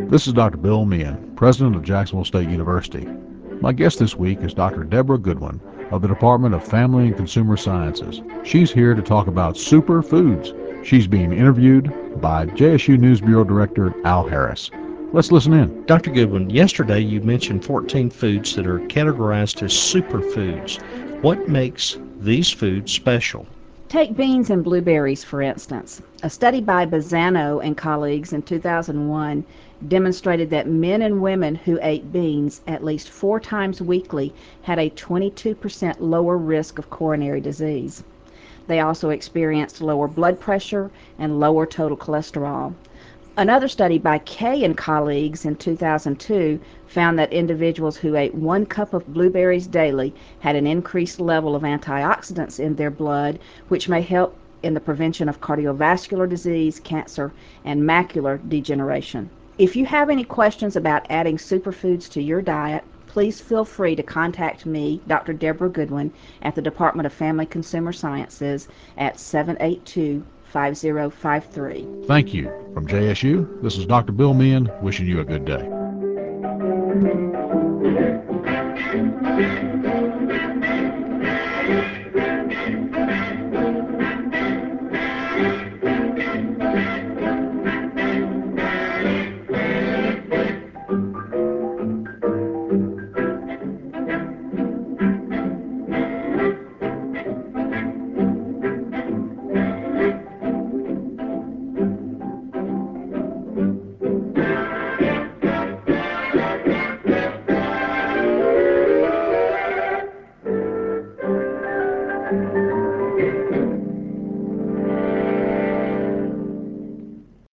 This is Dr. Bill Meehan, President of Jacksonville State University. My guest this week is Dr. Deborah Goodwin of the Department of Family and Consumer Sciences. She's here to talk about superfoods. She's being interviewed by JSU News Bureau Director Al Harris. Let's listen in. Dr. Goodwin, yesterday you mentioned 14 foods that are categorized as superfoods. What makes these foods special? Take beans and blueberries, for instance. A study by Bazzano and colleagues in 2001 demonstrated that men and women who ate beans at least 4 times weekly had a 22% lower risk of coronary disease. They also experienced lower blood pressure and lower total cholesterol. Another study by Kay and colleagues in 2002 found that individuals who ate 1 cup of blueberries daily had an increased level of antioxidants in their blood, which may help in the prevention of cardiovascular disease, cancer, and macular degeneration. If you have any questions about adding superfoods to your diet, please feel free to contact me, Dr. Deborah Goodwin, at the Department of Family Consumer Sciences at 782-5053. Thank you. From JSU, this is Dr. Bill Meehan wishing you a good day.